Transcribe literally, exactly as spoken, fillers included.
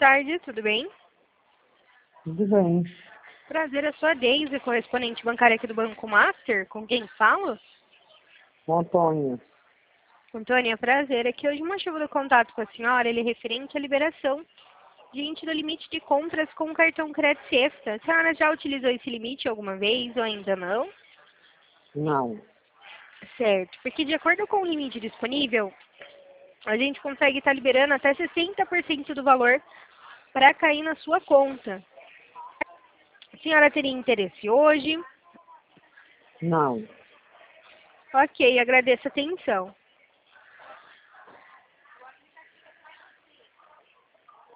tarde, tudo bem? Tudo bem. Prazer, eu sou a Deise, correspondente bancária aqui do Banco Master. Com quem falo? Com Antônio. Antônia, prazer. Aqui hoje o motivo do contato com a senhora ele é referente à liberação diante do limite de compras com o cartão crédito Sexta. A senhora já utilizou esse limite alguma vez ou ainda não? Não. Certo, porque de acordo com o limite disponível, a gente consegue estar liberando até sessenta por cento do valor para cair na sua conta. A senhora teria interesse hoje? Não. Ok, agradeço a atenção.